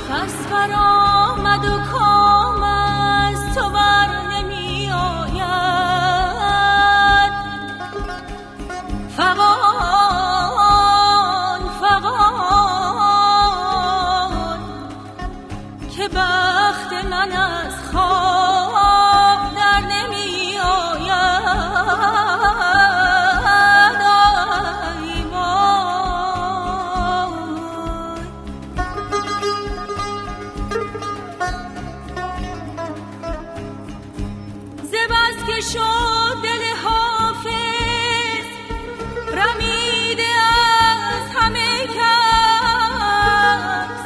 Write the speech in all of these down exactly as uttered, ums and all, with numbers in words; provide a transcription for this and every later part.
نفس برآمد و کام از تو بر نمی آید. فغان فغان که بخت من از خواب در نمی آید. شد دل حافظ رمیده از همه کس،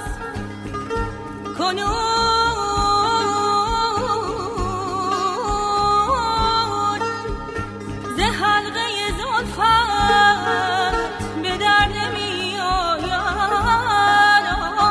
کنون ز حلقه زلفت به در نمی آید.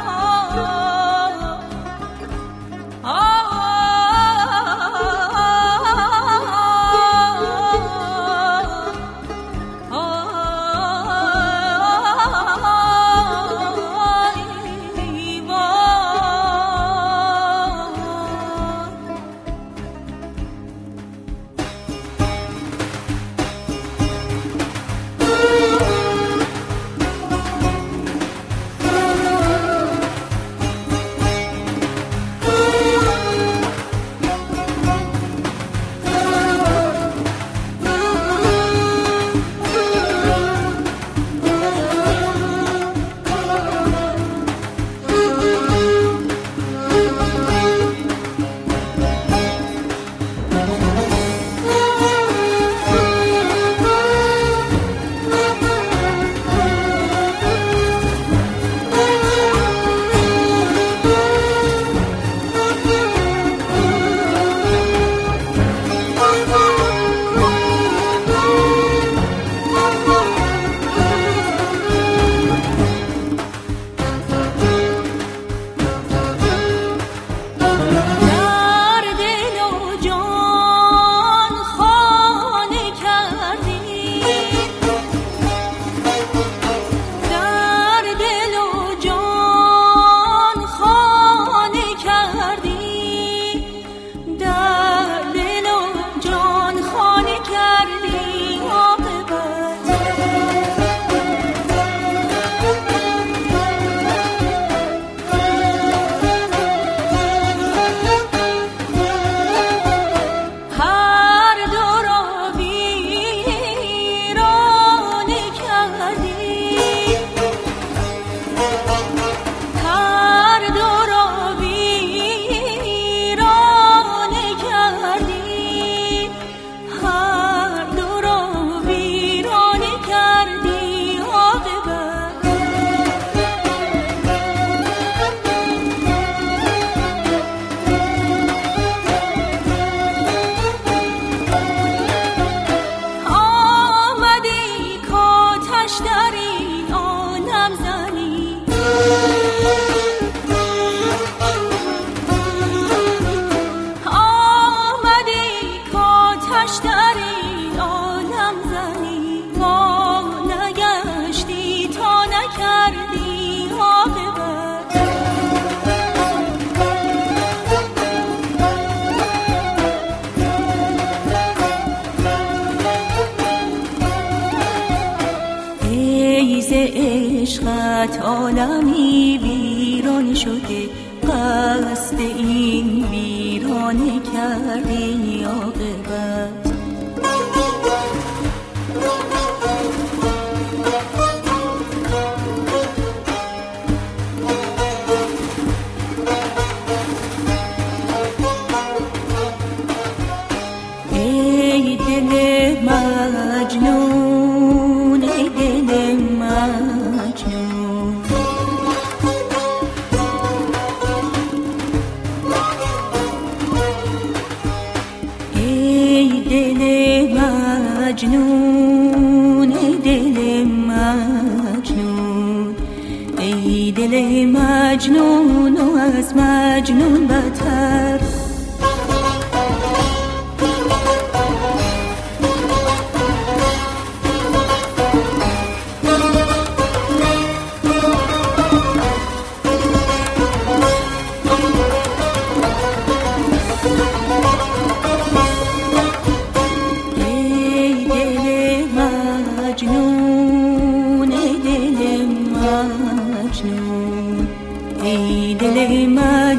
عشقت عالمی ویران شده، قصد این ویرانه کردی عاقبت. ای دل مجنون، ای دل مجنون، ای دل مجنون، ای دل مجنون، ای دل مجنون و از مجنون بتر.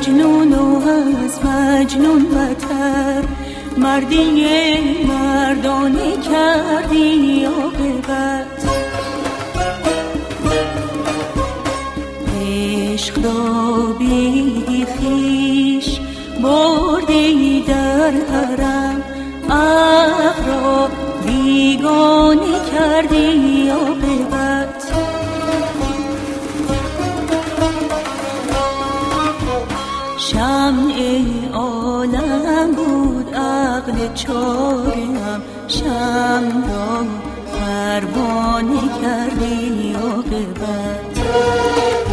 مجنون و از مجنون بتر، مردی مردانه کردی عاقبت. عشق را بی خویش بردی در حرم، عقل را بیگانه کردی عاقبت. شمع عالم بود عقل چارم، شمع را پروانه کردی عاقبت.